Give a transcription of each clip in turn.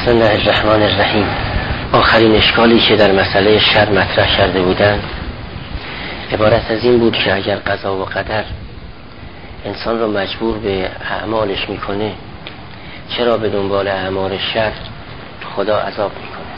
بسم الله الرحمن الرحیم. آخرین اشکالی که در مسئله شر مطرح کرده بودند عبارت از این بود که اگر قضا و قدر انسان رو مجبور به اعمالش میکنه، چرا به دنبال اعمال شر خدا عذاب میکنه؟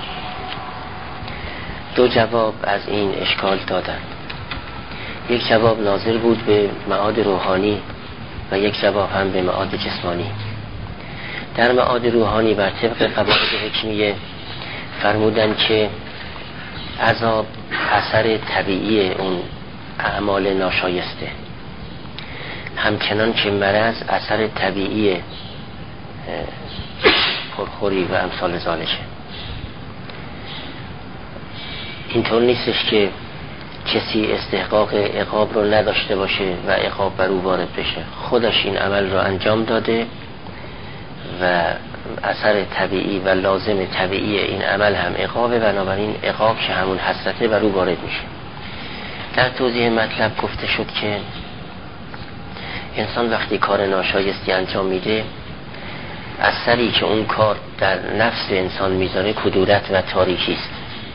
دو جواب از این اشکال دادن. یک جواب ناظر بود به معاد روحانی و یک جواب هم به معاد جسمانی. در معاد روحانی بر طبق قواعد حکمیه فرمودن که عذاب اثر طبیعی اون اعمال ناشایسته، همچنان که مرض اثر طبیعی پرخوری و امثال ذالکه. اینطور نیستش که کسی استحقاق عقاب رو نداشته باشه و عقاب بر او وارد بشه، خودش این عمل رو انجام داده و اثر طبیعی و لازم طبیعی این عمل هم عقابه، بنابراین عقاب که همون حسرته بر او وارد میشه. در توضیح مطلب گفته شد که انسان وقتی کار ناشایستی انجام میده، اثری که اون کار در نفس انسان میذاره کدورت و تاریکی است.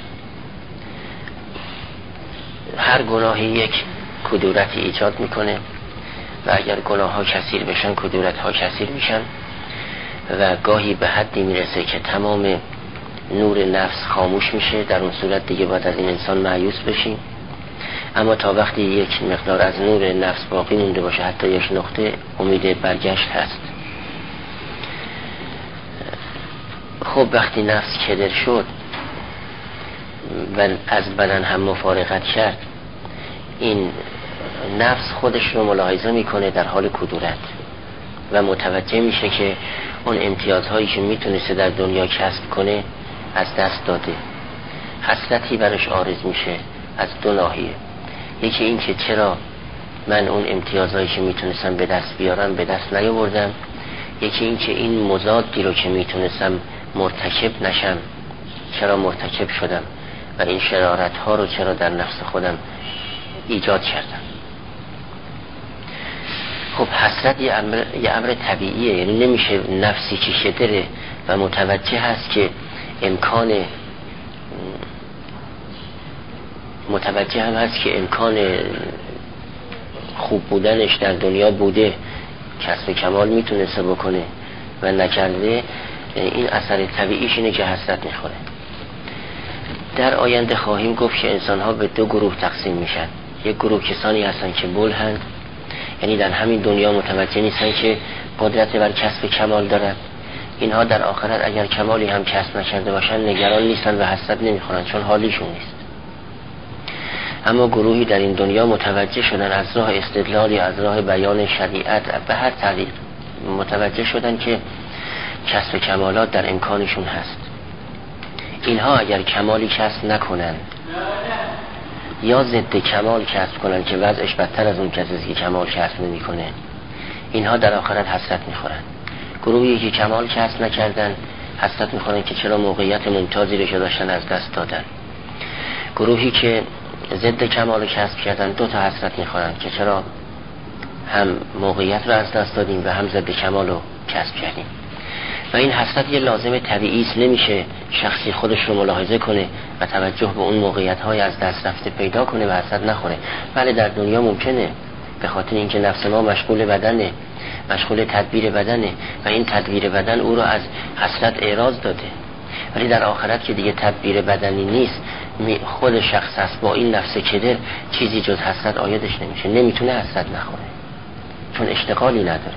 هر گناهی یک کدورتی ایجاد میکنه و اگر گناه ها کثیر بشن کدورت ها کثیر میشن و گاهی به حدی میرسه که تمام نور نفس خاموش میشه. در اون صورت دیگه باید از این انسان مایوس بشیم، اما تا وقتی یک مقدار از نور نفس باقی مونده باشه، حتی یک نقطه، امید برگشت هست. خب وقتی نفس کدر شد و از بدن هم مفارقت کرد، این نفس خودش رو ملاحظه میکنه در حال کدورت و متوجه میشه که اون امتیازهایی که میتونسته در دنیا کسب کنه از دست داده. حسرتی برش عارض میشه از دو ناحیه. یکی این که چرا من اون امتیازهایی که میتونستم به دست بیارم به دست نیاوردم، یکی این که این مزادی رو که میتونستم مرتکب نشم چرا مرتکب شدم و این شرارت ها رو چرا در نفس خودم ایجاد کردم. خب حسرت یه امر طبیعیه، یعنی نمیشه نفسی که شدره و متوجه هست که امکان خوب بودنش در دنیا بوده، کسب کمال میتونسته بکنه و نکرده، این اثر طبیعیش اینه که حسرت میخوره. در آینده خواهیم گفت که انسان ها به دو گروه تقسیم میشن. یک گروه کسانی هستن که بلهند، یعنی در همین دنیا متوجه نیستن که قدرت بر کسب کمال دارن. اینها در آخرت اگر کمالی هم کسب نکرده باشن نگران نیستن و حسرت نمیخورن، چون حالیشون نیست. اما گروهی در این دنیا متوجه شدن از راه استدلال یا از راه بیان شریعت به هر طریق متوجه شدن که کسب کمالات در امکانشون هست. اینها اگر کمالی کسب نکنن یا ضد کمال کسب کنن که وضعش بدتر از اون کسی که کمال کسب نمیکنه، اینها در آخرت حسرت میخورن. گروهی که کمال کسب نکردن حسرت میخورن که چرا موقعیت ممتازی رو که داشتن از دست دادن. گروهی که ضد کمال کسب کردن دو تا حسرت میخورن که چرا هم موقعیت رو از دست دادیم و هم ضد کمال رو کسب کردیم. و این حسرت یه لازم طبیعی است، نمیشه شخصی خودش رو ملاحظه کنه و توجه به اون موقعیت‌های از دست رفته پیدا کنه و حسرت نخوره. بله در دنیا ممکنه، به خاطر اینکه نفس ما مشغول بدنه، مشغول تدبیر بدنه و این تدبیر بدن او رو از حسرت اعراض داده. ولی در آخرت که دیگه تدبیر بدنی نیست، خود شخص هست با این نفس کدر، چیزی جز حسرت آیدش نمیشه، نمیتونه حسرت نخوره چون اشتغالی نداره.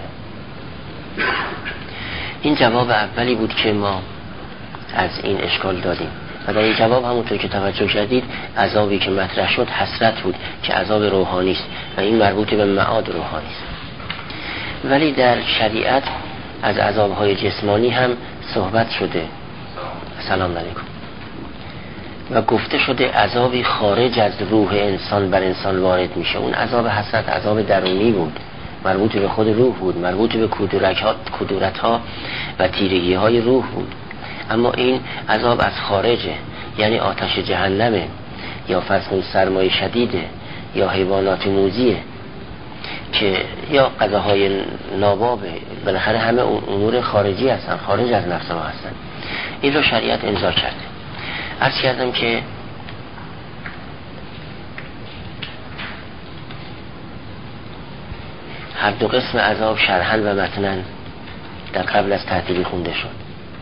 این جواب اولی بود که ما از این اشکال دادیم و در این جواب همونطور که توجه کردید عذابی که مطرح شد حسرت بود که عذاب روحانی است و این مربوط به معاد روحانی است. ولی در شریعت از عذابهای جسمانی هم صحبت شده، سلام علیکم، و گفته شده عذابی خارج از روح انسان بر انسان وارد میشه. اون عذاب حسرت عذاب درونی بود، مربوط به خود روح بود، مربوط به کدورت ها و تیرگی های روح بود. اما این عذاب از خارجه، یعنی آتش جهنمه یا فصل سرمای شدیده یا حیوانات موذیه که یا غذاهای نابابه، بالاخره همه امور خارجی هستن، خارج از نفس ما هستن. این رو شریعت امضا کرده. عرض کردم که هر دو قسم عذاب شرحاً و متناً در قبل از تعطیلی خونده شد،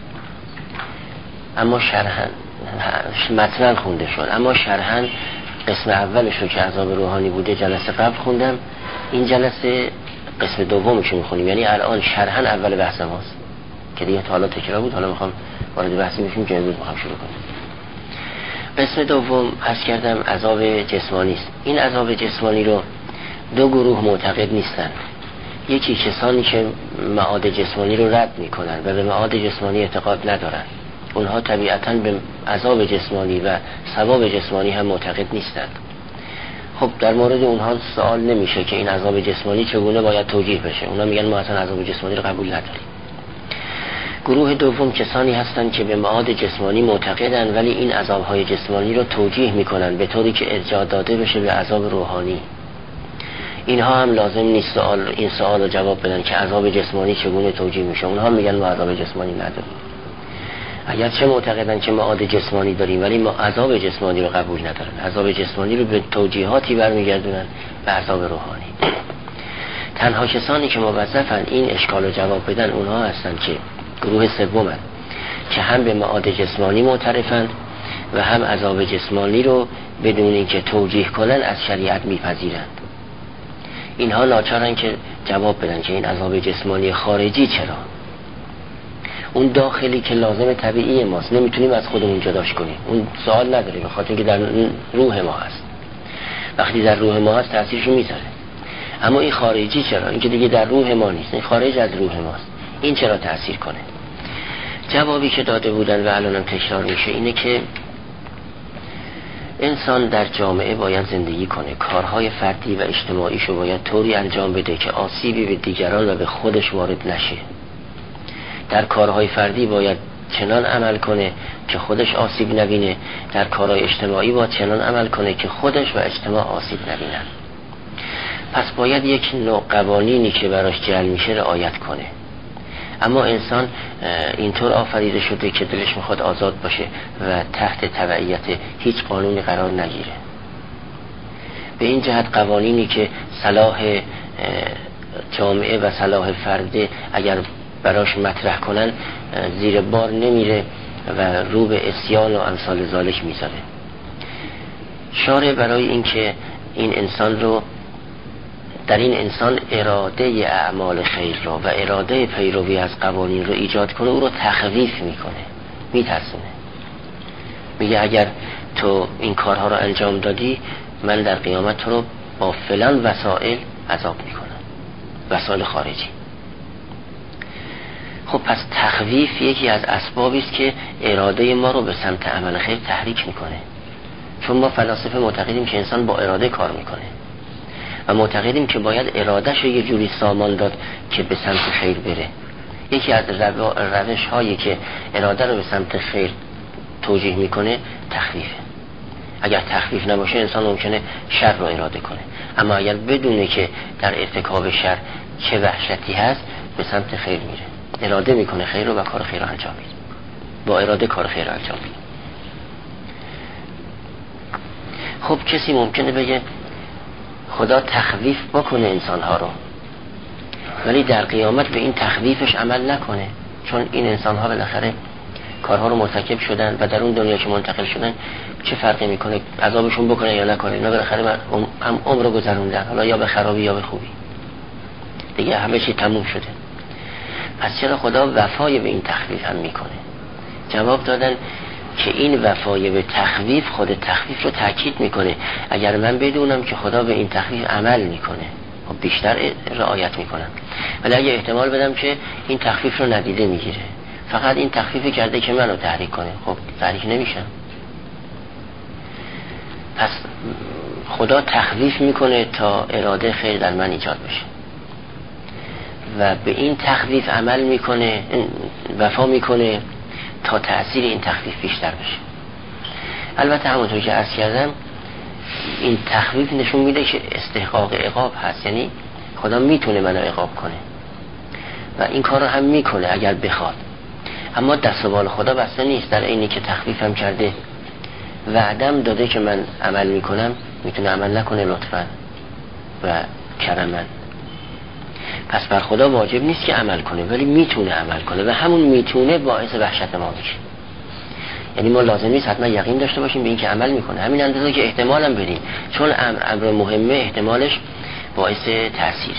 اما شرحاً متناً خونده شد، اما شرحاً قسم اولش رو که عذاب روحانی بوده جلسه قبل خوندم، این جلسه قسم دومش رو میخونیم. یعنی الان شرحاً اول بحث ماست که دیگه تا حالا تکرار بود، حالا میخوام وارد بحثی بشیم که امروز میخوام شروع کنیم. قسم دوم عرض کردم عذاب جسمانی است. این عذاب جسمانی رو دو گروه معتقد نیستند. یکی کسانی که معاد جسمانی رو رد میکنن و به معاد جسمانی اعتقاد ندارن، اونها طبیعتاً به عذاب جسمانی و ثواب جسمانی هم معتقد نیستند. خب در مورد اونها سوال نمیشه که این عذاب جسمانی چگونه باید توجیه بشه، اونها میگن ما اصلا عذاب جسمانی رو قبول نداریم. گروه دوم کسانی هستند که به معاد جسمانی معتقدن ولی این عذابهای جسمانی رو توجیه میکنن به طوری که ارجاع داده بشه به عذاب روحانی. اینها هم لازم نیست این سوال رو جواب بدن که عذاب جسمانی چگونه توجیه میشه، اونها میگن ما عذاب جسمانی نداریم. اگر چه معتقدن که معاد جسمانی داریم ولی ما عذاب جسمانی رو قبول ندارن، عذاب جسمانی رو به توجیهاتی برمیگردونن به عذاب روحانی. تنها کسانی که موظفن این اشکال رو جواب بدن اونها هستن که گروه سومن که هم به معاد جسمانی معترفن و هم عذاب جسمانی رو بدون اینکه توجیه کنن از شریعت میپذیرند. اینها لاچارن که جواب بدن که این عذاب جسمانی خارجی چرا، اون داخلی که لازم طبیعی ماست نمیتونیم از خودمون جداش کنیم، اون سوال نداره به خاطر اینکه در روح ما هست، وقتی در روح ما هست تأثیرشو میذاره. اما این خارجی چرا، این که دیگه در روح ما نیست، این خارج از روح ماست، این چرا تأثیر کنه؟ جوابی که داده بودن و الانم تکرار میشه اینه که انسان در جامعه باید زندگی کنه، کارهای فردی و اجتماعیشو باید طوری انجام بده که آسیبی به دیگران و به خودش وارد نشه. در کارهای فردی باید چنان عمل کنه که خودش آسیب نبینه، در کارهای اجتماعی باید چنان عمل کنه که خودش و اجتماع آسیب نبینن. پس باید یک نوع قوانینی که براش جعل میشه رعایت کنه. اما انسان اینطور آفریده شده که دلش میخواد آزاد باشه و تحت تبعیت هیچ قانونی قرار نگیره. به این جهت قوانینی که صلاح جامعه و صلاح فرد اگر براش مطرح کنن زیر بار نمیره و رو به عصیان و امثال ذالک میذاره. شارع برای اینکه این انسان رو در این انسان اراده اعمال خیر رو و اراده پیروی از قوانین رو ایجاد کنه، او رو تخویف میکنه، میترسونه. میگه اگر تو این کارها رو انجام دادی من در قیامت تو رو با فلان وسائل عذاب میکنم، وسائل خارجی. خب پس تخویف یکی از اسبابی است که اراده ما رو به سمت عمل خیر تحریک میکنه، چون ما فلاسفه معتقدیم که انسان با اراده کار میکنه و معتقدیم که باید ارادهش یه جوری سامان داد که به سمت خیر بره. یکی از روش هایی که اراده رو به سمت خیر توجیه میکنه تخویفه. اگر تخویف نباشه انسان ممکنه شر رو اراده کنه، اما اگر بدونه که در ارتکاب شر چه وحشتی هست به سمت خیر میره، اراده میکنه خیر رو و کار خیر رو انجام میده، با اراده کار خیر رو انجام میده. خب کسی ممکنه بگه خدا تخویف بکنه انسانها رو ولی در قیامت به این تخویفش عمل نکنه، چون این انسانها بالاخره کارها رو مرتکب شدن و در اون دنیا که منتقل شدن چه فرقی میکنه عذابشون بکنه یا نکنه، اینا بالاخره هم عمر رو گذروندن، حالا یا به خرابی یا به خوبی، دیگه همه چی تموم شده. پس چرا خدا وفای به این تخویف هم میکنه؟ جواب دادن که این وفای به تخویف خود تخویف رو تاکید میکنه. اگر من بدونم که خدا به این تخویف عمل میکنه خب بیشتر رعایت میکنم، ولی اگه احتمال بدم که این تخویف رو ندیده میگیره، فقط این تخفیف کرده که منو تحریک کنه، خب تحریک نمیشم. پس خدا تخفیف میکنه تا اراده خیر در من ایجاد بشه و به این تخفیف عمل میکنه، وفا میکنه تا تأثیر این تخفیف بیشتر بشه. البته همونطور که عرض کردم این تخفیف نشون میده که استحقاق عقاب هست، یعنی خدا میتونه منو عقاب کنه و این کار رو هم میکنه اگر بخواد. اما دست و بال خدا بسته نیست. در اینی که تخفیفم کرده وعدم داده که من عمل میکنم، میتونه عمل نکنه لطفا و کرما. پس بر خدا واجب نیست که عمل کنه، ولی میتونه عمل کنه و همون میتونه باعث وحشت ما میشه. یعنی ما لازم نیست حتما یقین داشته باشیم به این که عمل میکنه، همین اندازه که احتمالم بدیم، چون امر مهمه احتمالش باعث تأثیره.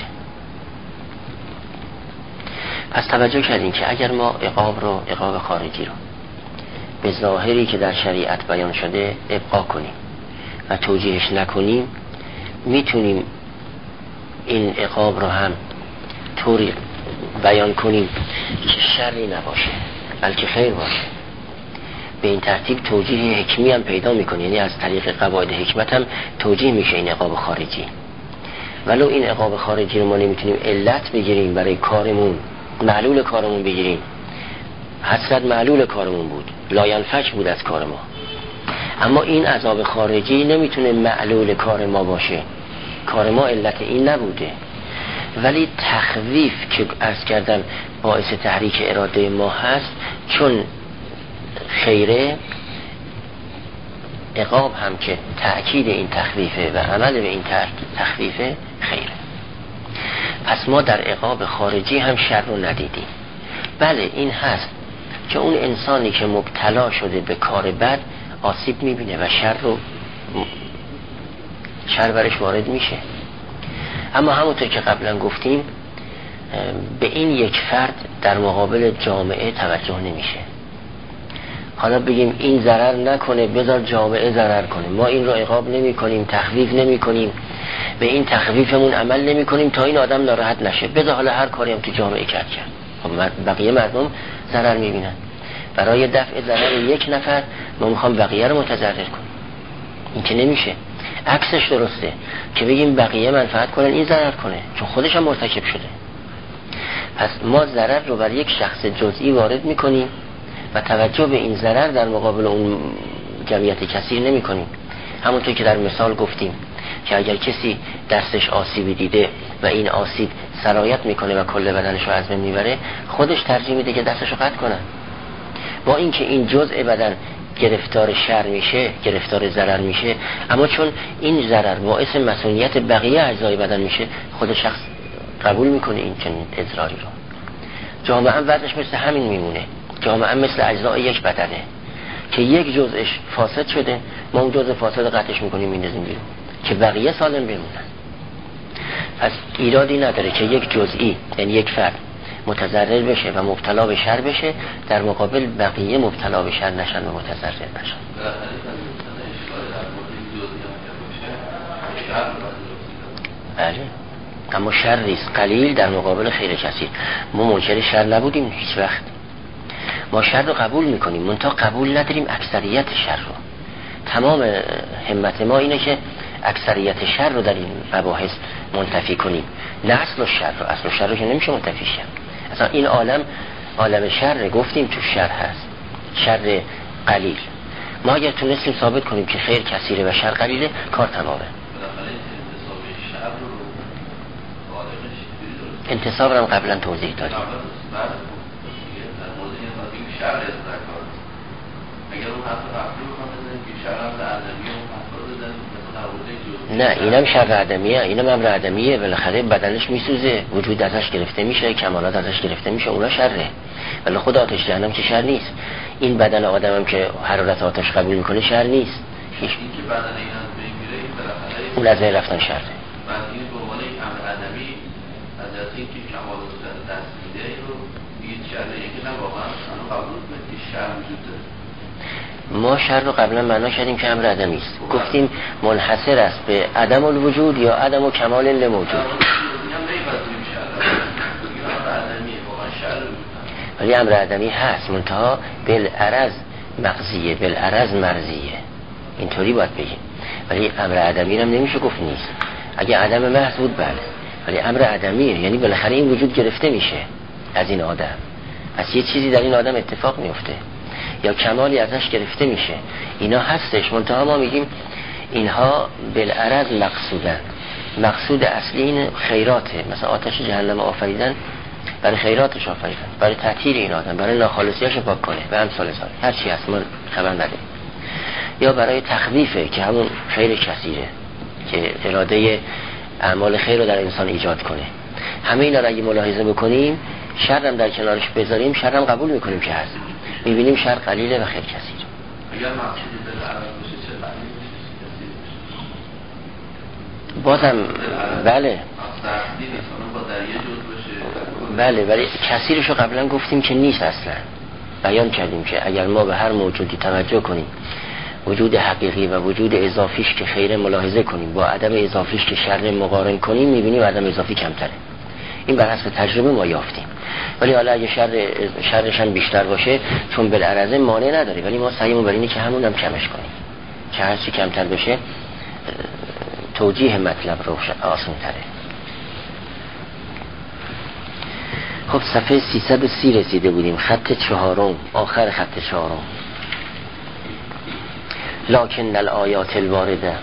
پس توجه کردین که اگر ما عقاب خارجی رو به ظاهری که در شریعت بیان شده ابقا کنیم و توجیهش نکنیم، میتونیم این عقاب رو هم طوری بیان کنیم که شری نباشه بلکه خیر باشه. به این ترتیب توجیه حکمی هم پیدا میکنه، یعنی از طریق قواعد حکمت هم توجیه میشه این عقاب خارجی. ولو این عقاب خارجی رو ما نمیتونیم علت بگیریم برای کارمون، معلول کارمون بگیریم، حسرت معلول کارمون بود، لاینفک بود از کار ما، اما این عذاب خارجی نمیتونه معلول کار ما باشه، کار ما علت این نبوده. ولی تخویف که عرض کردم باعث تحریک اراده ما هست، چون خیره، عقاب هم که تأکید این تخویفه و عمل به این تخویفه خیره. پس ما در عقاب خارجی هم شر رو ندیدیم. بله این هست که اون انسانی که مبتلا شده به کار بد آسیب میبینه و شر برش وارد میشه، اما همونطور که قبلا گفتیم به این یک فرد در مقابل جامعه توجه نمیشه. حالا بگیم این ضرر نکنه بذار جامعه ضرر کنه، ما این رو عقاب نمی کنیم، تخویف نمی کنیم، به این تخویفمون عمل نمی کنیم تا این آدم ناراحت نشه، بذار حالا هر کاری هم تو جامعه کرد. خب بقیه مردم ضرر می بینن، برای دفع ضرر یک نفر ما میخوام بقیه رو متضرر کنیم، این که نمیشه. عکسش درسته که بگیم بقیه منفعت کنن این ضرر کنه، چون خودش هم مرتکب شده. پس ما ضرر رو بر یک شخص جزئی وارد میکنیم و توجه به این ضرر در مقابل اون جمعیت کثیر نمی کنیم. همونطور که در مثال گفتیم که اگر کسی دستش آسیبی دیده و این آسیب سرایت میکنه و کل بدنش رو از بین میبره، خودش ترجیح میده که دستش رو قطع کنه، با اینکه این جزء بدن گرفتار شر میشه، گرفتار ضرر میشه، اما چون این ضرر باعث مسئولیت بقیه اجزای بدن میشه، خود شخص قبول میکنه این چنین اضراری رو. جامعه هم وضعش مثل همین میمونه، جامعه هم مثل اجزای یک بدنه که یک جزءش فاسد شده، ما اون جزء فاسد قطعش میکنیم میندازیم بیرون که بقیه سالم بمونن. پس ایرادی نداره که یک جزئی، یعنی یک فرد متضرر بشه و مبتلا به شر بشه، در مقابل بقیه مبتلا به شر نشن و متضرر نشن. بله، اما شر نیست قلیل در مقابل خیر کثیر. ما منکر شر نبودیم هیچ وقت، ما شر رو قبول میکنیم، منتها قبول نداریم اکثریت شر رو. تمام همت ما اینه که اکثریت شر رو در این مباحث منتفی کنیم، نه اصل شر رو که نمیشه منتفی شد. اصلا این عالم شر گفتیم تو شر هست، شر قلیل. ما اگر تونستیم ثابت کنیم که خیر کثیره و شر قلیله، کار تمامه. انتصاب رو هم قبلا توضیح دادیم. نه اینم شر عدمیه، اینم امر عدمیه، بالاخره بدنش میسوزه، وجود ازش گرفته میشه، کمالات ازش گرفته میشه، اونا شره. ولی خود آتش جهنم که شر نیست. این بدن آدمم که حرارت آتش قبول میکنه شر نیست. این که بدن این از بین میره، این بالاخره اون از بین رفتن شره. بعد این به عنوان یک امر عدمی از اینکه کمالات دست میده رو میگید شره، یکی نه واقعا قبول کنید که شر وجود داره. ما شر رو قبلا معنا کردیم که امر عدمی است، گفتیم منحصر است به عدم الوجود یا عدم و کمال لموجود. ولی امر عدمی هست، منتها بالعرض مغزیه، بالعرض مرضیه، اینطوری باید بگیم. ولی امر عدمی هم نمیشه گفت نیست. اگه عدم محض بود بله، ولی امر عدمیه، یعنی بالاخره این وجود گرفته میشه از این آدم، از یه چیزی در این آدم اتفاق میفته یا کمالی ازش گرفته میشه، اینا هستش. منتها ما میگیم اینها بالعرض مقصودن، مقصود اصلی این خیراته. مثلا آتش جهنم آفریدن برای خیراتش آفریدن، برای تطهیر این آدم، برای ناخالصیاش پاک کنه و امثال هر چی هست ما خبر نداریم، یا برای تخویفه که همون خیر کثیره که اراده اعمال خیر رو در انسان ایجاد کنه. همه اینا رو اگه ملاحظه بکنیم، شرم در کنارش بذاریم، شرم قبول میکنیم که هست، میبینیم شر قلیله و خیر کثیر. اگر مقصودی به عرض باشه چه بازم بله بله، ولی کثیرش رو قبلا گفتیم که نیست، اصلا بیان کردیم که اگر ما به هر موجودی توجه کنیم، وجود حقیقی و وجود اضافیش که خیر ملاحظه کنیم با عدم اضافیش که شر مقارن کنیم، میبینیم عدم اضافی کمتره. این بر حسب تجربه ما یافتیم. ولی حالا اگه شرش هم بیشتر باشه، چون بالعرضه مانع نداره، ولی ما سعیمون بر اینه که همون هم کمش کنیم، که هر چی کمتر بشه توجیه مطلب رو آسان تره. خب صفحه 330 رسیده بودیم، خط 4، آخر خط 4. لکن الآیات الوارده،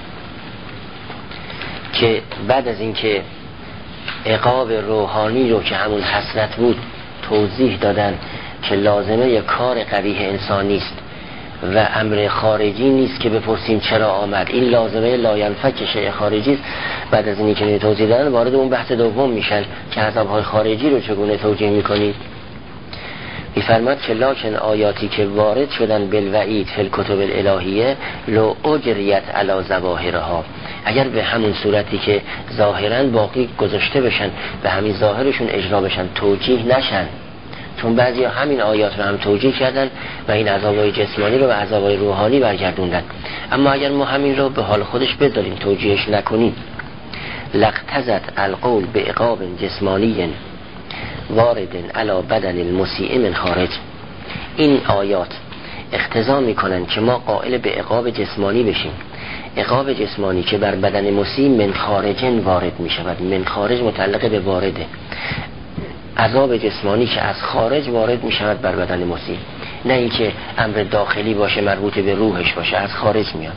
که بعد از اینکه عقاب روحانی رو که همون حسرت بود توضیح دادن که لازمه یک کار قبیح انسانی است و امر خارجی نیست که بپرسیم چرا آمد، این لازمه لاینفک شیء خارجی است. بعد از اینی که توضیح دادن وارد اون بحث دوم میشن که عذاب‌های خارجی رو چگونه توجیه میکنید. میفرماد که لکن آیاتی که وارد شدن بالوعید فی الکتب الالهیه لو اجریت علی ظواهرها، اگر به همون صورتی که ظاهرا باقی گذاشته بشن، به همین ظاهرشون اجرا بشن، توجیه نشن، چون بعضی همین آیات رو هم توجیه کردن و این عذابای جسمانی رو به عذابای روحانی برگردوندن. اما اگر ما همین رو به حال خودش بذاریم، توجیهش نکنیم، لقتزت القول به عقاب جسمانی وارد علی بدن المسیء من خارج، این آیات اقتضا میکنن که ما قائل به عقاب جسمانی بشیم، عقاب جسمانی که بر بدن مسیء من خارج وارد میشود. من خارج متعلق به وارده، عذاب جسمانی که از خارج وارد میشود بر بدن مسیء، نه اینکه امر داخلی باشه مربوط به روحش باشه، از خارج میاد.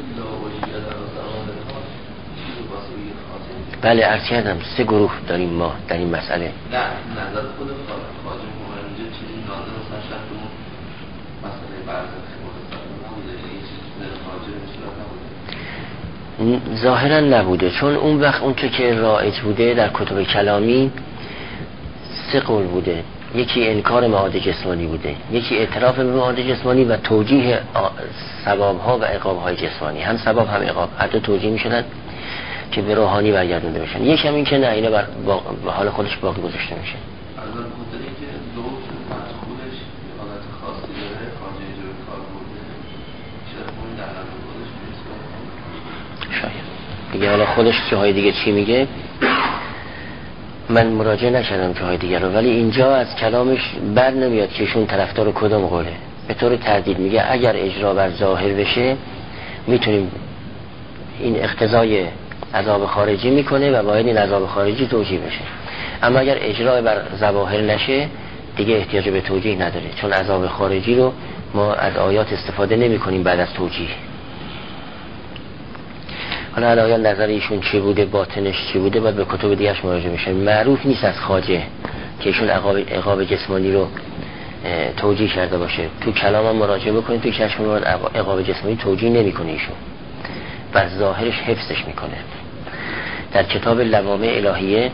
بله عرض کردم 3 گروه داریم ما در این مسئله. نه نظر خود خواجه مومنجه چیزی نازل مثلا شرط اون مسئله برزخی نبوده، این چیزی خواجه نبوده، ظاهرا نبوده، چون اون وقت اون که رایج بوده در کتب کلامی 3 قول بوده، یکی انکار معاد جسمانی بوده، یکی اعتراف به معاد جسمانی و توجیه ثوابها و عقابهای جسمانی، هم ثواب هم عقاب حتی توجیه میشدن که به روحانی برگردونده بشن. یک هم این که نه، اینا به حال خودش باقی گذاشته میشه. از اون خاطری که دو مدخولش حالت خاصی داره، خارج اجرای کار بوده، شاید اون در حال خودش نیست. شاید دیگه حالا خودش جاهای دیگه چی میگه من مراجعه نکردم جاهای دیگه رو، ولی اینجا از کلامش بر نمیاد که ایشون طرفدار کدوم قوله. به طور تردید میگه اگر اجرا بر ظاهر بشه میتونیم این اقتضای عذاب خارجی میکنه و باید این عذاب خارجی توجیه بشه، اما اگر اجرا بر ظواهر نشه دیگه احتیاج به توجیه نداره، چون عذاب خارجی رو ما از آیات استفاده نمی کنیم بعد از توجیه. حالا الان نظر ایشون چی بوده، باطنش چی بوده، باید به کتب دیگرش مراجعه میشه. معروف نیست از خواجه که ایشون عقاب جسمانی رو توجیه کرده باشه. تو کلام هم مراجعه بکنید، تو کشف مراد عقاب جسمانی توجیه نمیکنه، ایشون بر ظاهرش حفظش میکنه. در کتاب لوامع الهیه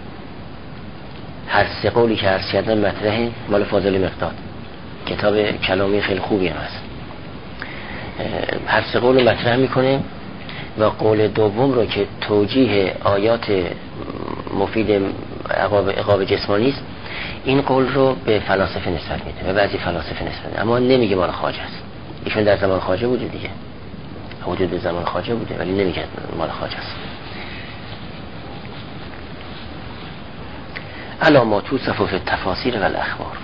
هر 3 قولی که عرض کردم مطرحه، مال فاضل مقداد، کتاب کلامی خیلی خوبی هم هست. هر 3 قول رو مطرح میکنه و قول دوم رو که توجیه آیات مفید عقاب جسمانی است، این قول رو به فلاسفه نسبت میده و بعضی فلاسفه نسبت میده، اما نمیگه مال خواجه است. ایشون در زمان خواجه بوده دیگه، حدود زمان خواجه بوده، ولی نمیگه مال خواجه است. علامات توصف فی التفاسیر و الاخبار.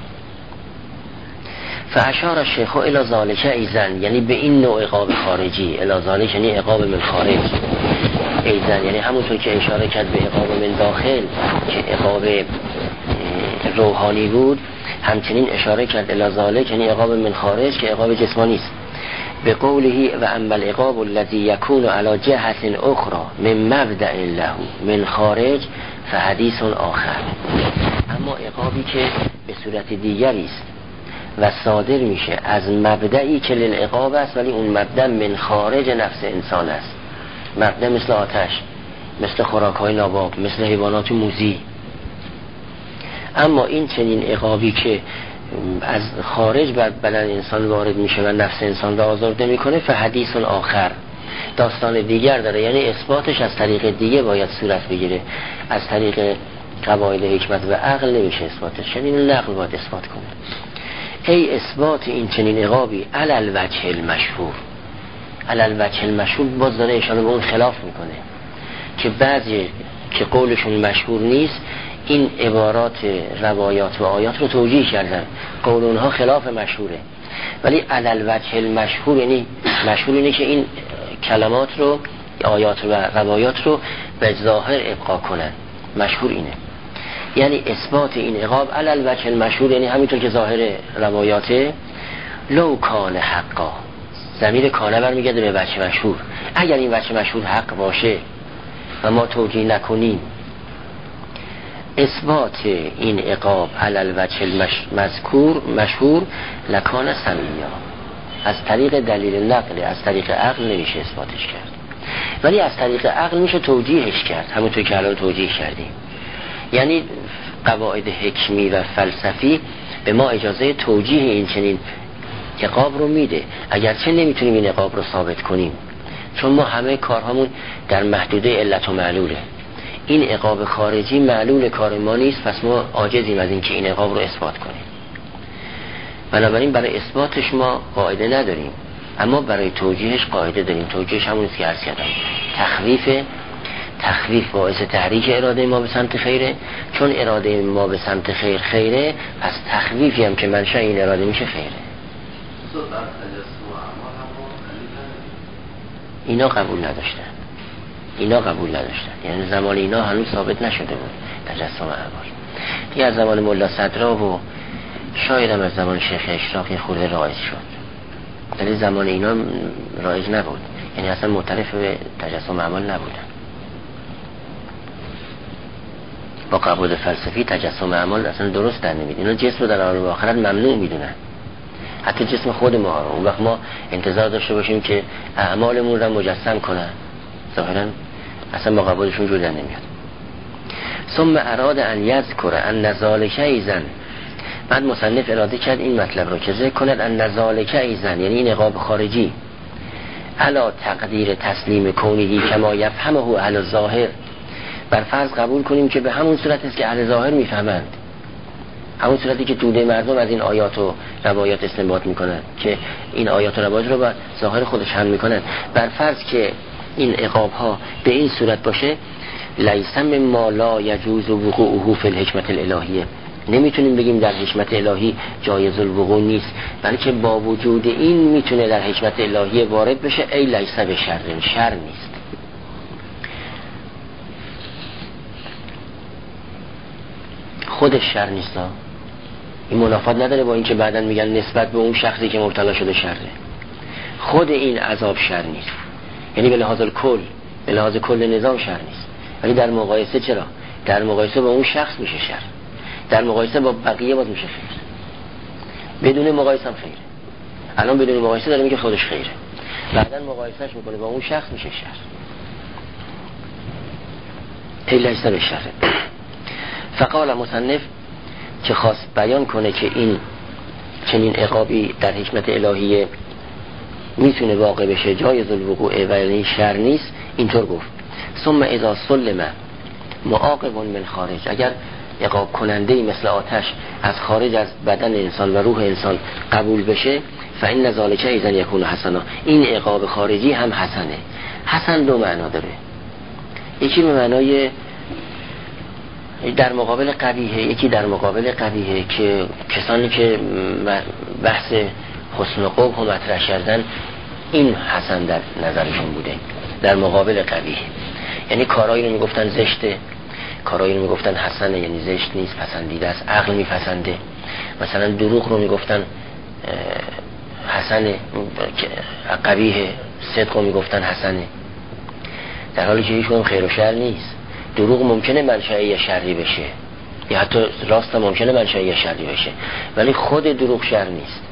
فاشار الشیخ الی ذلک ایزن، یعنی به این نوع عقاب خارجی، الی ذلک یعنی عقاب من خارج، ایزن یعنی همونطور که اشاره کرد به عقاب من داخل که عقاب روحانی بود، همچنین اشاره کرد الی ذلک یعنی عقاب من خارج که عقاب جسمانی است. به قوله و اما العقاب الذي یکون علی جهت اخرى من مبدأ له من خارج فحدیث آخر. اما عقابی که به صورت دیگری است و صادر میشه از مبدئی که للعقاب است، ولی اون مبدأ من خارج نفس انسان است. مبدأ مثل آتش، مثل خوراک‌های ناباب، مثل حیوانات موذی. اما این چنین عقابی که از خارج بر بدن انسان وارد میشه و نفس انسان را آزرده میکنه فحدیث آخر، داستان دیگر داره. یعنی اثباتش از طریق دیگه باید صورت بگیره، از طریق قواعد حکمت و عقل نمیشه اثباتش، یعنی نقل باید اثبات کنه. ای اثبات این چنین عقابی علی الوجه المشهور. علی الوجه المشهور باز داره اشاره به اون خلاف میکنه که بعضی که قولشون مشهور نیست این عبارات روایات و آیات رو توجیه کردن، قول اونها خلاف مشهوره. ولی علی الوجه المشهور یعنی مشهور اینه که این کلمات رو، آیات و روایات رو به ظاهر ابقا کنن، مشهور اینه. یعنی اثبات این عقاب علی الوجه المشهور یعنی همینطور که ظاهر روایاته. لو کان حقا، ضمیر کانه برمیگرده به وجه مشهور. اگر این وجه مشهور حق باشه و ما توجیه نکنیم اثبات این عقاب علی الوجه المذکور مشهور لکان سمیعا، از طریق دلیل نقلی، از طریق عقل نمیشه اثباتش کرد، ولی از طریق عقل میشه توجیهش کرد، همونطور که الان توجیه کردیم. یعنی قواعد حکمی و فلسفی به ما اجازه توجیه این چنین عقاب رو میده، اگرچه نمیتونیم این عقاب رو ثابت کنیم، چون ما همه کارهامون در محدوده علت و معلوله. این عقاب خارجی معلول کار ما نیست، پس ما عاجزیم از این که این عقاب رو اثبات کنیم. بنابراین برای اثباتش ما قاعده نداریم، اما برای توجیهش قاعده داریم. توجیهش همونیست که عرض کردم، تخویف باعث تحریک اراده ما به سمت خیره، چون اراده ما به سمت خیره، پس تخویفی هم که منشأ این اراده میشه خیره. اینا قبول نداشتن، یعنی زمان اینا هنوز ثابت نشده بود تجسم اعمال. دیگه از زمان ملا صدرا و شاید هم از زمان شیخ اشراق خورده رایج شد، ولی زمان اینا رایج نبود، یعنی اصلا معترف به تجسم اعمال نبودن. با قواعد فلسفی تجسم اعمال اصلا درست در نمیدن، اینا جسم رو در عالم آخرت ممنوع میدونن، حتی جسم خود ما رو. اون وقت ما انتظار داشته باشیم که اعمالمون رو مجسم کنن، ظاهرا اصلا با قواعدشون جور در نمیاد. ثم اراد ان یذکر ان ذلک ایزن، بعد مصنف اراده کرد این مطلب رو که ذکر کند ان ذلک ایزن، یعنی این عقاب خارجی، علا تقدیر تسلیم کونهی کما یفهمه اهل الظاهر، بر فرض قبول کنیم که به همون صورت است که اهل ظاهر میفهمند، همون صورتی که توده مردم از این آیات و روایات استنباط میکنن که این آیات و روایات رو به ظاهر خودش حمل میکنن. بر فرض که این عقاب ها به این صورت باشه، لیس مما لا یجوز وقوعه فی الحکمت الالهیه، نمیتونیم بگیم در حکمت الهی جایز الوقوع نیست، بلکه با وجود این میتونه در حکمت الهیه وارد بشه. ای لیس به شر نیست. خودش شر نیست، این منافات نداره با این که بعدن میگن نسبت به اون شخصی که مبتلا شده شره. خود این عذاب شر نیست، یعنی به لحاظ کل نظام شر نیست، ولی در مقایسه چرا؟ در مقایسه با اون شخص میشه شر، در مقایسه با بقیه باز میشه خیر، بدون مقایسه هم خیره. الان بدون مقایسه داره میگه خودش خیره، بعدن مقایسهش میکنه با اون شخص میشه شر. لیس به شر. فقال مصنف که خواست بیان کنه که این چنین عقابی در حکمت الهیه میتونه واقع بشه، جایز الوقوع و یعنی شر نیست، اینطور گفت ثم اذا سلم معاقب من خارج، اگر عقاب کننده مثل آتش از خارج از بدن انسان و روح انسان قبول بشه، فإن ذلک ایضا یکون حسنا، این عقاب خارجی هم حسنه. حسن دو معنا داره، یکی به معنای در مقابل قبیحه، یکی در مقابل قبیحه، که کسانی که بحث حسن و قبح رو مطرح کردن این حسن در نظرشون بوده، در مقابل قبیحه، یعنی کارایی رو میگفتن زشته، کارایی رو میگفتن حسنه، یعنی زشت نیست، پسندیده است، عقل میپسنده. مثلا دروغ رو میگفتن حسنه، قبیح صدق رو میگفتن حسنه، در حالی که هیچ خیر و شر نیست. دروغ ممکنه منشأ شری بشه یا حتی راست ممکنه منشأ شری بشه، ولی خود دروغ شر نیست.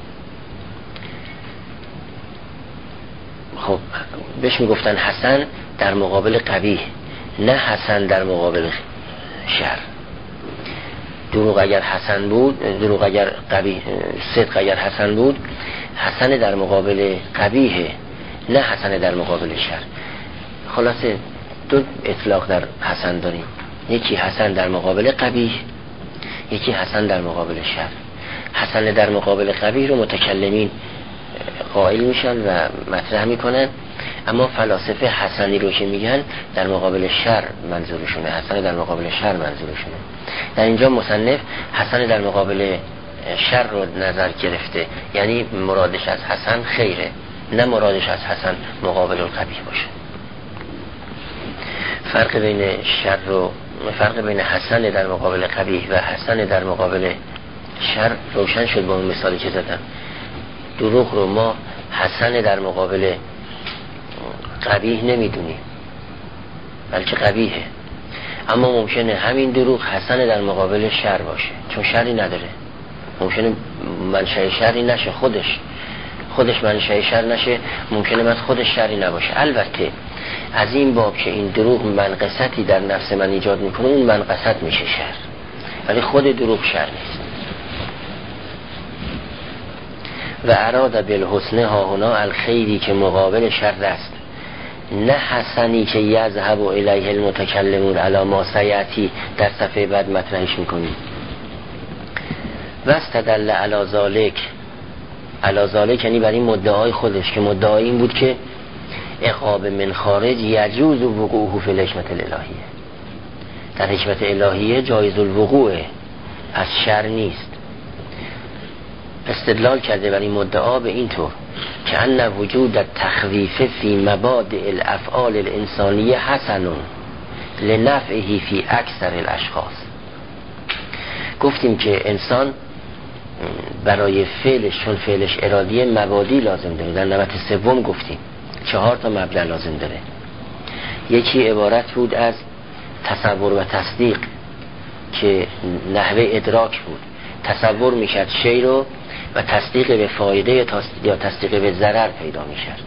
خب بهش میگفتن حسن در مقابل قبیح، نه حسن در مقابل شر. دروغ اگر حسن بود، دروغ اگر قبیح، صدق اگر حسن بود، حسن در مقابل قبیح، نه حسن در مقابل شر. خلاصه دو اطلاق در حسن داریم، یکی حسن در مقابل قبیح، یکی حسن در مقابل شر. حسن در مقابل قبیح رو متکلمین قائل میشن و مطرح میکنن، اما فلاسفه حسنی رو که میگن در مقابل شر منظورشونه، حسن در مقابل شر منظورشونه. در اینجا مصنف حسن در مقابل شر رو نظر گرفته، یعنی مرادش از حسن خیره، نه مرادش از حسن مقابل القبیح باشه. فرق بین حسن در مقابل قبیح و حسن در مقابل شر روشن شد با اون مثالی که زدم. دروغ رو ما حسن در مقابل قبیح نمیدونیم، بلکه قبیحه، اما ممکنه همین دروغ حسن در مقابل شر باشه، چون شری نداره. ممکنه منشأ شری نشه، خودش منشأ شر نشه، ممکنه من خودش شری نباشه. البته از این باب که این دروغ منقصتی در نفس من ایجاد میکنه، اون منقصت میشه شر، ولی خود دروغ شر نیست. و اراد بالحسن ها هنا الخیری که مقابل شر است، نه حسنی که یذهب الیه المتکلمون علی ما سیاتی در صفحه بعد مطرحش میکنیم. و استدل علی ذالک یعنی بر این مدعای خودش، که مدعای این بود که عقاب من خارج یجوز وقوعه فی الحکمت الالهیه، در حکمت الهیه جایز الوقوع، از شر نیست. استدلال کرده بر این مدعا به این طور که ان وجود التخویف فی مبادئ الافعال الانسانیه حسن لنفعه فی اکثر الاشخاص. گفتیم که انسان برای فعلش، چون فعلش ارادیه، مبادی لازم داره. در نوبت سوم گفتیم 4 مبدأ لازم داره. یکی عبارت بود از تصور و تصدیق که نحوه ادراک بود، تصور میکرد شی رو و تصدیق به فایده یا تصدیق به ضرر پیدا میکرد.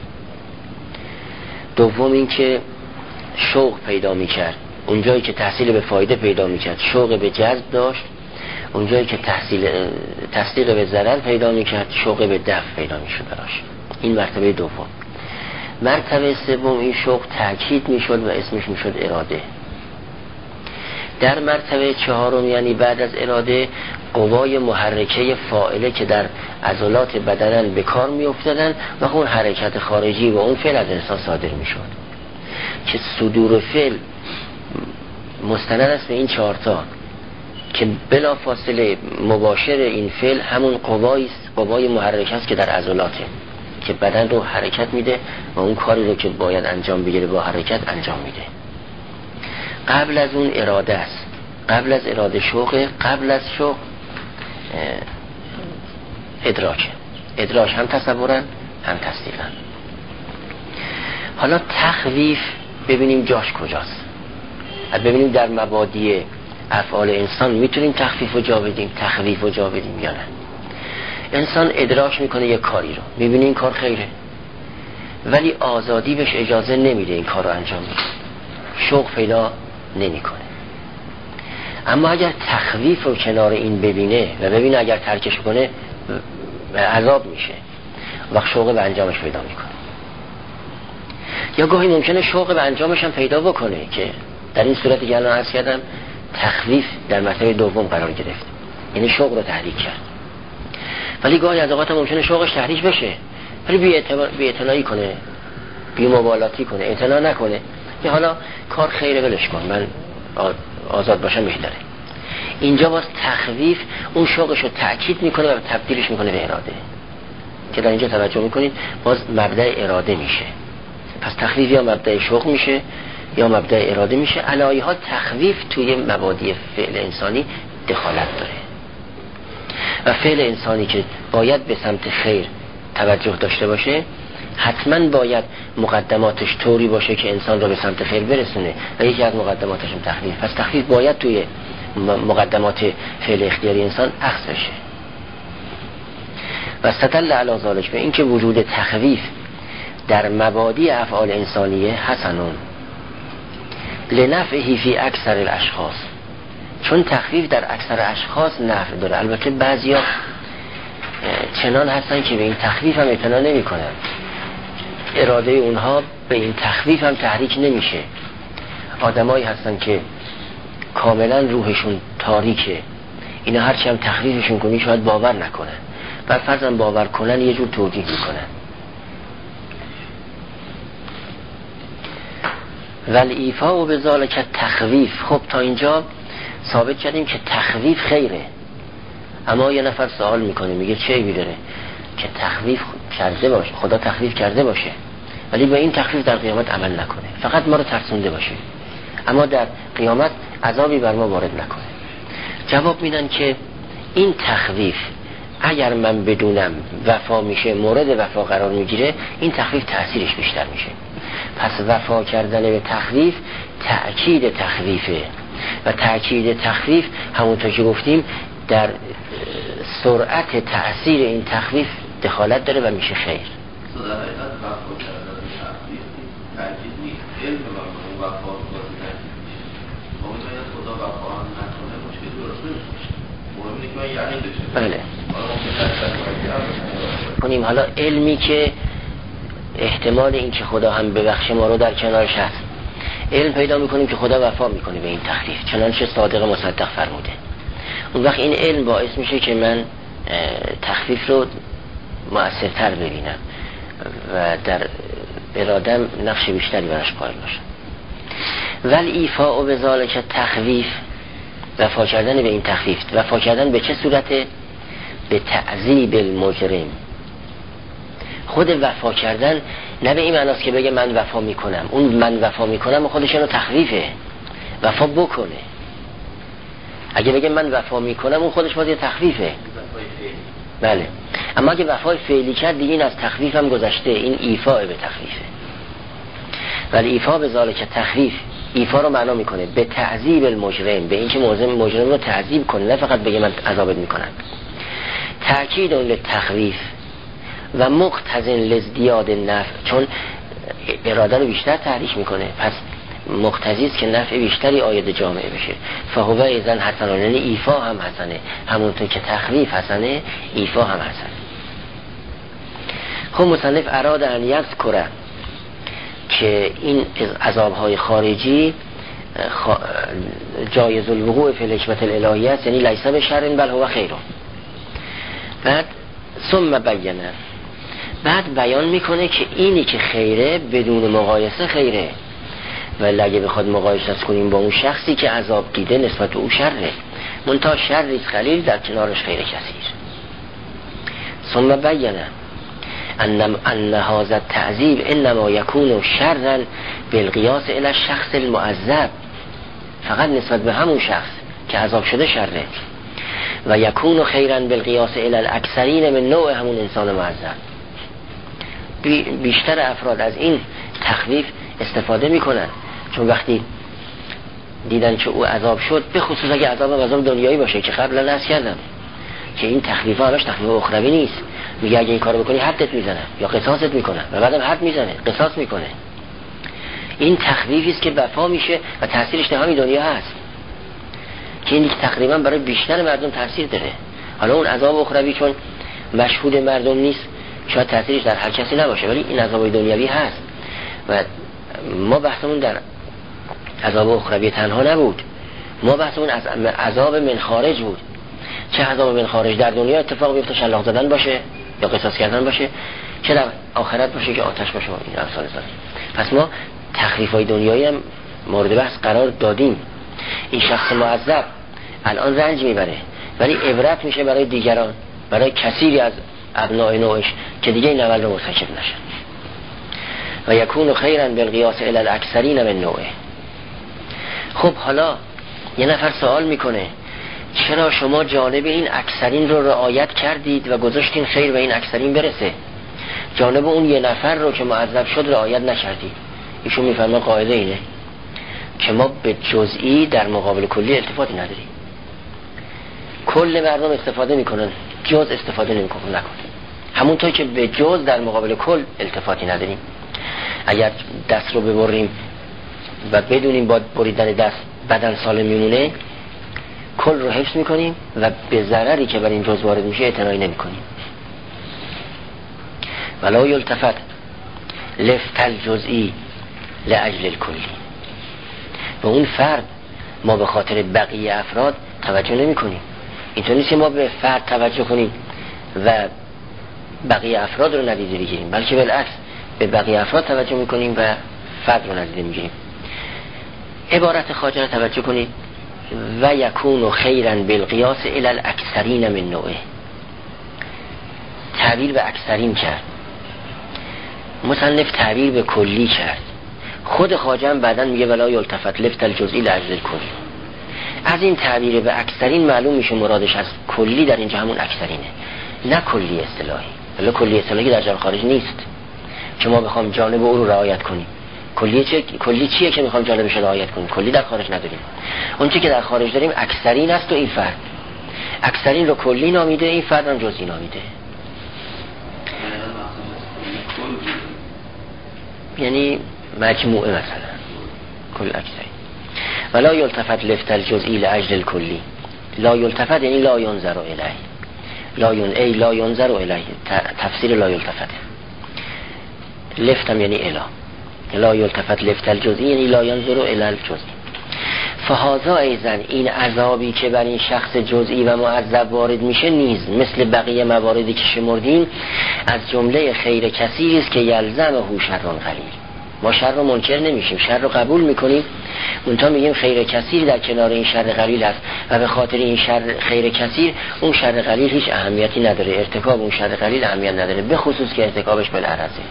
دوم این که شوق پیدا میکرد، اونجایی که تحصیل به فایده پیدا میکرد شوق به جذب داشت، اونجایی که تصدیق به ضرر پیدا میکرد شوق به دفع پیدا میشد براش. این مرتبه دوم. مرتبه سوم این شوق تأکید میشد و اسمش میشد اراده. در مرتبه 4 یعنی بعد از اراده قوای محرکه فاعله که در عضلات بدن به کار می افتادن و اون حرکت خارجی و اون فعل از انسان صادر می شد که صدور فعل مستند است به این 4 که بلا فاصله مباشر این فعل همون قوای محرکه است که در عضلاته که بدن رو حرکت میده و اون کاری رو که باید انجام بگیره با حرکت انجام میده. قبل از اون اراده است، قبل از اراده شوقه، قبل از شوق ادراک هم تصورن هم تصدیقن. حالا تخویف ببینیم جاش کجاست، ببینیم در مبادی افعال انسان میتونیم تخفیف و جا بدیم، تخویف و جا بدیم یا نه. انسان ادراک میکنه یک کاری رو، میبینه این کار خیره ولی آزادی بهش اجازه نمیده این کار رو انجام بده، شوق پیدا نمیکنه. اما اگر تخویف رو کنار این ببینه و ببینه اگر ترکش کنه عذاب میشه، وقت شوق به انجامش پیدا میکنه. یا گاهی ممکنه شوق به انجامش هم پیدا بکنه که در این صورتی که الان عرض کردم تخویف در مرتبه دوم قرار گرفت، یعنی شوق رو تحریک کرد. ولی گاهی از اوقات ممکنه شوقش تحریک بشه ولی بی اعتنایی کنه، بی مبالاتی کنه، اعتنا نکنه که حالا کار خیره ولش کن، من آزاد باشم بهتره. اینجا باز تخویف اون شوقش رو تأکید میکنه و تبدیلش میکنه به اراده که در اینجا توجه میکنید باز مبدأ اراده میشه. پس تخویف یا مبدأ شوق میشه یا مبدأ اراده میشه. علایه ها تخویف توی مبادی فعل انسانی دخالت داره و فعل انسانی که باید به سمت خیر توجه داشته باشه، حتما باید مقدماتش طوری باشه که انسان را به سمت خیر برسونه و یکی از مقدماتش هم تخفیف. پس تخفیف باید توی مقدمات فعل اختیاری انسان اخذ بشه. و استدل علی ذلک، به اینکه وجود تخفیف در مبادی افعال انسانیه حسنون لنفعه فی اکثر الاشخاص، چون تخفیف در اکثر اشخاص نفع داره. البته بعضیا چنان هستن که به این تخفیف هم اعتنا نمی کنن، اراده اونها به این تخفیف هم تحریک نمیشه. آدمایی هستن که کاملا روحشون تاریکه، اینا هرچی هم تخفیفشون کنی شاید باور نکنن، بر فرض هم باور کنن یه جور توجیه میکنن. والایفاء بذالک تخویف. خب تا اینجا ثابت کردیم که تخویف خیره، اما یه نفر سوال میکنه، میگه چه عیبی داره که تخویف کرده باشه، خدا تخویف کرده باشه ولی به این تخویف در قیامت عمل نکنه، فقط ما رو ترسونده باشه اما در قیامت عذابی بر ما وارد نکنه. جواب میدن که این تخویف اگر من بدونم وفا میشه، مورد وفا قرار میگیره، این تخویف تأثیرش بیشتر میشه. پس وفا کردن به تخویف تأکید تخویفه و تأکید تخویف همونطور که گفتیم در سرعت تأثیر این تخویف دخالت داره و میشه خیر. در حقیقت وفا کردن به تخویف تأکید نیست، علم و وفا بازی تأکید میشه. باید خدا وفا هم نکنه مشکل درست نمیشه، مهم اینه که من یعنی بشه. بله کنیم. حالا علمی که احتمال این که خدا هم ببخش ما رو در کنارش هست، علم پیدا میکنیم که خدا وفا میکنه به این تخفیف، چنانچه صادق مصدق فرموده. اون وقت این علم باعث میشه که من تخفیف رو مؤثرتر ببینم و در ارادم نقش بیشتری براش قائل باشم. ولی ایفاء بذالک تخفیف، وفا کردن به این تخفیف. وفا کردن به چه صورته؟ به تعذیب المجرم. خود وفا کردن نه به این معناست که بگه من وفا میکنم، اون من وفا میکنم خودش اینو تخفیفه، وفا بکنه. اگه بگه من وفا میکنم اون خودش باید تخفیفه. بله، اما اگه وفای فعلی کرد دیگه این از تخفیف هم گذشته، این ایفاء به تخفیفه. ولی ایفاء به ذالک تخفیف، ایفا رو معنا میکنه به تعذیب المجرم، به اینکه مجرم رو تعذیب کنه، نه فقط بگه من عذابت میکنم. تأکید اون لتخویف و مقتضن لازدیاد نفع، چون اراده رو بیشتر تحریک میکنه، پس مقتضی است که نفع بیشتری عاید جامعه بشه. فهو اذن حسنه، یعنی ایفا هم حسنه، همونطور که تخویف حسنه ایفا هم حسنه. خب مصنف اراد ان یذکر که این عذابهای خارجی جایز الوقوع فی الحکمت الالهیه است، یعنی لیس بشر بل هو خیر. بعد ثم بینه، بعد بیان میکنه که اینی که خیره بدون مقایسه خیره، ولی اگه بخواد مقایسه کنیم با اون شخصی که عذاب دیده نسبت به او شره، منتها شریست قلیل در کنارش خیر کثیر. ثم بینه ان هذا التعذیب انما یکون شرا بالقیاس الی الشخص المعذب، فقط نسبت به همون شخص که عذاب شده شره، و یکون خیرا بالقیاس الی الاکثرین من نوع همون انسان معذب. بیشتر افراد از این تخفیف استفاده میکنن، چون وقتی دیدن که او عذاب شد، به خصوص اگه عذاب دنیایی باشه که قبلا عرض کردم که این تخفیف ها همش تخفیف اخروی نیست، میگه اگه این کارو بکنی حدت میزنه یا قصاصت میکنه و بعدم حد میزنه قصاص میکنه. این تخفیفی است که وفا میشه و تاثیرش در همین دنیا هست، که این تقریبا برای بیشتر مردم تاثیر داره. حالا اون عذاب اخروی چون مشهود مردم نیست شاید تاثیرش در هر کسی نباشه، ولی این عذاب دنیوی هست. و ما بحثمون در عذاب اخروی تنها نبود، ما بحثمون از عذاب من خارج بود. چه عذاب من خارج در دنیا اتفاق بیفته شلاق زدن باشه یا قصاص کردن باشه، چه در آخرت باشه که آتش باشه. این امثال زاد. پس ما تخفیف‌های دنیایی هم مورد بحث قرار دادیم. این شخص معذب الان رنج میبره، ولی عبرت میشه برای دیگران، برای کثیری از ابناء نوعش که دیگه این عمل رو مرتکب نشن. و یکون خیرا بالقیاس الی الاکثرین من نوعه. خب حالا یه نفر سوال میکنه چرا شما جانب این اکثرین رو رعایت کردید و گذاشتین خیر به این اکثرین برسه؟ جانب اون یه نفر رو که معذب شد رعایت نکردی. ایشون میفرما قاعده اینه که ما به جزئی در مقابل کلی التفاتی نداریم. کل مردم استفاده میکنن، جز استفاده نمیکنن. همونطور که به جز در مقابل کل التفاتی نداریم. اگر دست رو ببریم و بدونیم با بریدن دست بدن سالم میمونه، کل رو حفظ میکنیم و به ضرری که بر این جز وارد میشه اعتنایی نمیکنیم. ولا یلتفت لفت الجزئی لاجل الکلی. و اون فرد ما به خاطر بقیه افراد توجه نمی کنیم. اینطور نیست که ما به فرد توجه کنیم و بقیه افراد رو ندیده بگیریم، بلکه بالعکس به بقیه افراد توجه میکنیم و فرد رو ندیده میگیریم. عبارت خواجه رو توجه کنید: و یکون خیرا بالقیاس الی الاکثرین من نوعه. تعبیر به اکثرین کرد، مصنف تعبیر به کلی کرد. خود خواجه هم بعدن میگه ولا یلتفت لفت الجزئی لاجل الکلی. از این تعبیر به اکثرین معلوم میشه مرادش از کلی در اینجا همون اکثرینه، نه کلی اصطلاحی. ولی کلی اصطلاحی در جهان خارج نیست که ما بخوام جانب او رو رعایت کنیم. کلی چیه که میخوام جانبش رو رعایت کنیم؟ کلی در خارج نداریم. اون چیزی که در خارج داریم اکثرین است و این فرد اکثرین رو کلی نامیده، این فرد هم جزئی نامیده. یعنی مجموعه مثلا کل اکثری. ولا یلتفت لفت الجزئی لاجل الکلی. لا یلتفت یعنی لا ینظر الیه. لا ینظر الیه تفسیر لا یلتفت. لفت هم یعنی الی. لا یلتفت لفت الجزئی یعنی لا ینظر الی الجزئی. فهذا ایضا این عذابی که بر این شخص جزئی و معذب وارد میشه نیز مثل بقیه مواردی که شمردیم از جمله خیر کثیری است که یلزمه شر قلیل. ما شر رو منکر نمیشیم، شر رو قبول میکنیم، منتها میگیم خیر کثیر در کنار این شر قلیل است و به خاطر این شر خیر کثیر اون شر قلیل هیچ اهمیتی نداره، ارتکاب اون شر قلیل اهمیت نداره، به خصوص که ارتکابش بالعرضه.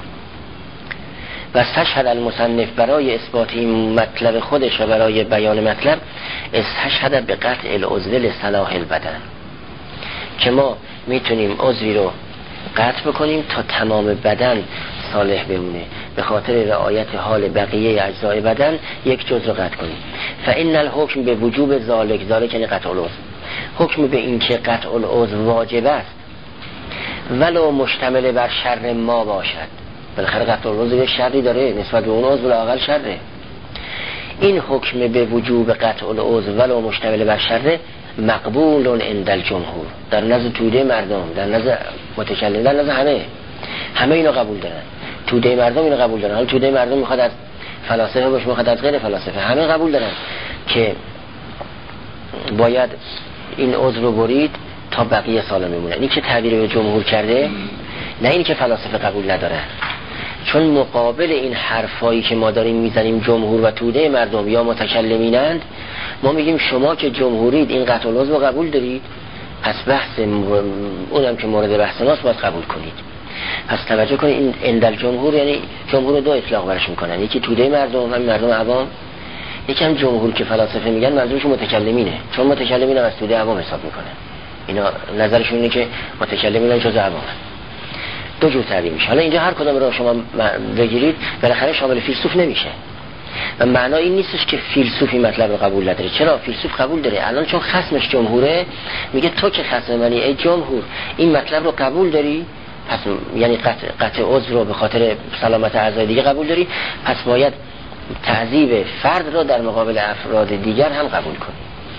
و استشهد المصنف برای اثبات این مطلب خودش و برای بیان مطلب استشهد به قطع العضو لصلاح البدن، که ما میتونیم عضوی رو قطع بکنیم تا تمام بدن صالح بمونه. به خاطر رعایت حال بقیه اجزای بدن یک جزء رو قطع کنیم. فإن الحکم به وجوب ذالک یعنی قطع العضو. حکم به این که قطع العضو واجب است ولو مشتمل بر شر ما باشد. بالاخره قطع العضو یک شری داره، نسبت به اون عضو لااقل شره. این حکم به وجوب قطع العضو ولو مشتمل بر شر مقبول عند الجمهور، در نزد توده مردم، در نزد متکلم، در نزد همه اینو قبول دارن. توده مردم اینو قبول دارن. حالا توده مردم میخواد از فلاسفه باشه، میخواد از غیر فلاسفه، همه قبول دارن که باید این عضو رو برید تا بقیه سالم بمونه. این که تعبیر به جمهور کرده، نه این که فلاسفه قبول نداره. چون مقابل این حرفایی که ما داریم میزنیم جمهور و توده مردم یا متکلمینند، ما میگیم شما که جمهورید این قطع العضو رو قبول دارید، پس بحث اونم که مورد بحث ماست باید قبول کنید. پس توجه کنید این اندل جمهور یعنی جمهور دو اطلاق برش میکنن، یکی توده مردم، همین مردم عوام، یکی هم جمهور که فلاسفه میگن منظورشون متکلمینه، چون متکلمین هم از توده عوام حساب میکنن. اینا نظرشون اینه که متکلمین جزء عوام. دو جور تعبیر میشه. حالا اینجا هر کدام رو شما بگیرید بالاخره شامل فیلسوف نمیشه و معنا این نیستش که فیلسوفی مطلب رو قبول نداره. چرا؟ فیلسوف قبول داره. الان چون خصمش جمهوره میگه تو که خصم منی ای جمهور این مطلب رو قبول داری، پس یعنی قطع عضو رو به خاطر سلامت اعضای دیگه قبول داری، پس باید تعذیب فرد رو در مقابل افراد دیگر هم قبول کنی.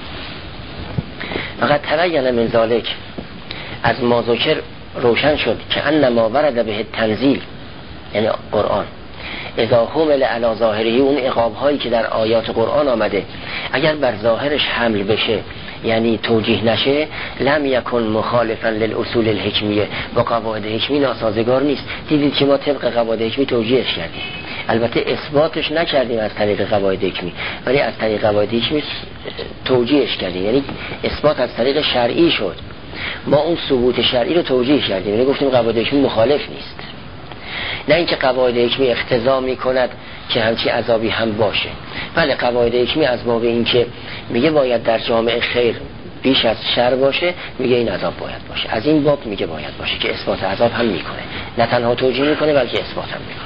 فقط تبین من ذالک، از ما ذکر روشن شد که انما ورد به تنزیل یعنی قرآن اذا حمل علی ظاهره، اون عقاب هایی که در آیات قرآن آمده اگر بر ظاهرش حمل بشه یعنی توجیه نشه، لم یکن مخالفا للاصول الحکمیه، با قواعد حکمی ناسازگار نیست. دیدید که ما طبق قواعد حکمی توجیهش کردیم، البته اثباتش نکردیم از طریق قواعد حکمی، ولی از طریق قواعد حکمی توجیهش کردیم، یعنی اثبات از طریق شرعی شد. ما اون ثبوت شرعی رو توجیه کردیم، یعنی گفتیم قواعد حکمی مخالف نیست، نه اینکه قواعد حکمی اقتضا میکند که همچی عذابی هم باشه. بله قواعد حکمی از باب این که میگه باید در جامعه خیر بیش از شر باشه، میگه این عذاب باید باشه، از این باب میگه باید باشه که اثبات عذاب هم میکنه. نه تنها توجیه میکنه بلکه اثبات هم میکنه.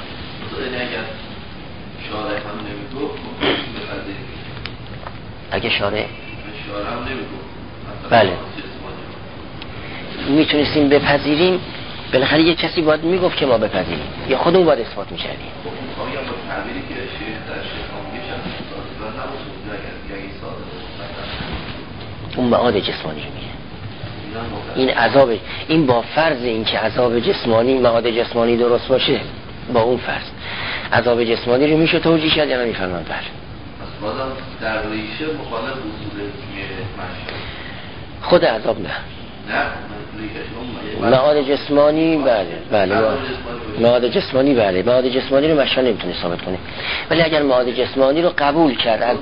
اگه شارع هم نمیگو بله میتونستیم بپذیریم، بالاخره یه کسی باید میگفت که ما بپذیریم یا خودمون باید اثبات میکردیم. آیا با تعبیری که شیخ در شیخ میگه اون معاد جسمانی رو میگه. این عذاب، این با فرض این که عذاب جسمانی معاد جسمانی درست باشه، با اون فرض عذاب جسمانی رو میشه توجیه کرد یا نمیفرمان؟ بله. پس بازم در ریشه مخالف اصول خود عذاب نه معاد جسمانی بله معاد جسمانی بله معاد جسمانی رو مشان نمیتونه ثابت کنه، ولی اگر معاد جسمانی رو قبول کرد از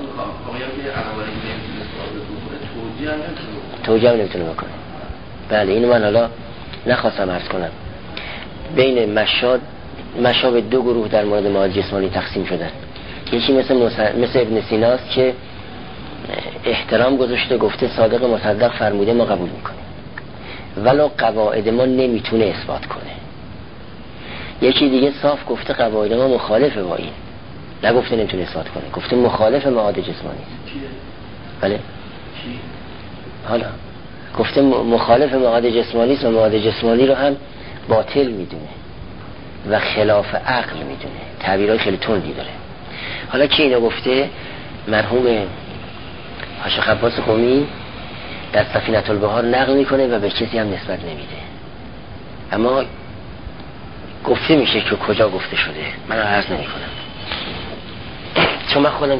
توجیه نمیتونه بکنه. بله اینو من حالا نخواستم عرض کنم. بین مشاب دو گروه در مورد معاد جسمانی تقسیم شدن. یکی مثل ابن سیناست که احترام گذاشته، گفته صادق مصدق فرموده ما قبول میکنیم ولو قواعد ما نمیتونه اثبات کنه. یکی دیگه صاف گفته قواعد ما مخالفه با این، نگفته نمیتونه اثبات کنه، گفته مخالف معاد جسمانی است. بله حالا گفته مخالف معاد جسمانی است و معاد جسمانی رو هم باطل میدونه و خلاف عقل میدونه. تعبیرهای خیلی تندی داره. حالا کی اینو گفته؟ مرحوم حاج عباس قمی در سفینة البحار نقل میکنه و به کسی هم نسبت نمیده، اما گفته میشه که کجا گفته شده من عرض نمیکنم، چون من خودم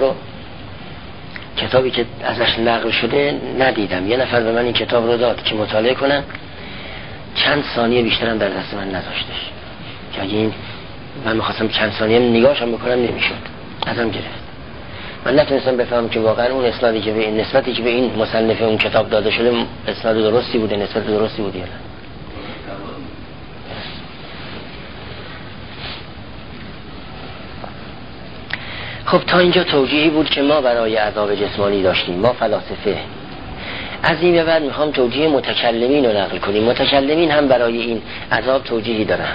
کتابی که ازش نقل شده ندیدم. یه نفر به من این کتاب رو داد که مطالعه کنم، چند ثانیه بیشترم در دست من نذاشتش که اگه این من میخواستم چند ثانیه نگاهشم بکنم نمیشد، ازم گرفت. من نتونستم بفهمم که واقعا اون اسنادی که به این نسبتی که به این مصنف اون کتاب داده شده اسناد درستی بوده، نسبت درستی بوده یا نه. خب تا اینجا توجیهی بود که ما برای عذاب جسمانی داشتیم، ما فلاسفه. از این به بعد میخوام توجیه متکلمین رو نقل کنیم. متکلمین هم برای این عذاب توجیهی دارن.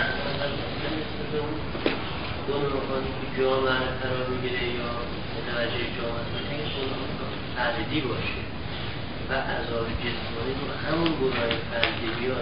فردی باشه و عذاب جسمانی رو همون گناه فردی بیاد،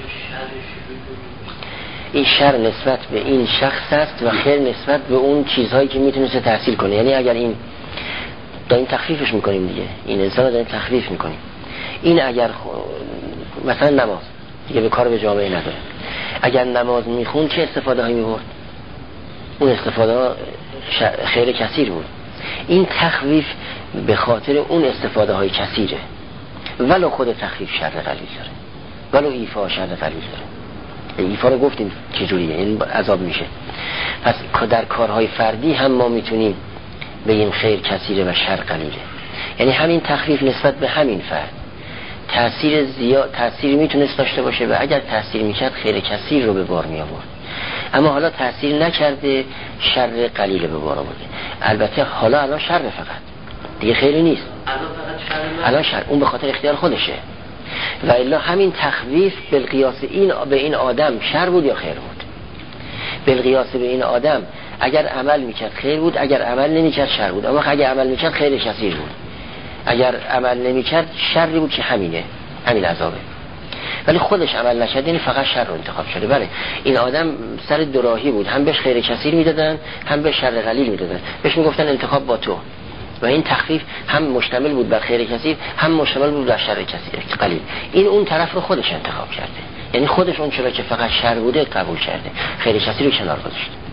این شر نسبت به این شخص است و خیر نسبت به اون چیزهایی که میتونسته تحصیل کنه. یعنی اگر این داریم تخفیفش میکنیم دیگه، این انسان رو داریم تخفیف میکنیم. این اگر مثلا نماز دیگه به کار به جامعه نداره، اگر نماز میخون چه استفاده هایی میبرد؟ اون استفاده خیر کثیر بود. این تخفیف به خاطر اون استفاده های کثیره، ولو خود تخفیف شر قلیل داره، ولو ایفا شر قلیل داره. ایفا رو گفتیم چجوریه، این عذاب میشه. پس در کارهای فردی هم ما میتونیم بگیم خیر کثیره و شر قلیله. یعنی همین تخفیف نسبت به همین فرد تأثیر زیاد تأثیری میتونست داشته باشه و اگر تأثیر میکرد خیر کثیر رو به بار می آورد، اما حالا تأثیر نکرده، شر قلیل به بار آورده. البته حالا الان شر فقط دیگه خیلی نیست، الان شر اون به خاطر اختیار خودشه. و الا همین تخویف بالقیاس این به این آدم شر بود یا خیر بود؟ بالقیاس به این آدم اگر عمل میکرد خیر بود، اگر عمل نمیکرد شر بود. اما اگر عمل میکرد خیر کثیر بود، اگر عمل نمیکرد شری بود که همین عذابه. ولی خودش عمل نکرد، یعنی فقط شر رو انتخاب شده. بله این آدم سر دوراهی بود، هم بهش خیر کثیر میدادن هم بهش شر قلیل میدادن، بهش میگفتن انتخاب با تو. و این تخفیف هم مشتمل بود بر خیر کثیر، هم مشتمل بود بر شر کثیر قلیل. این اون طرف رو خودش انتخاب کرده، یعنی خودش اون چرا که فقط شر بوده قبول کرده، خیر کثیر رو کنار گذاشته.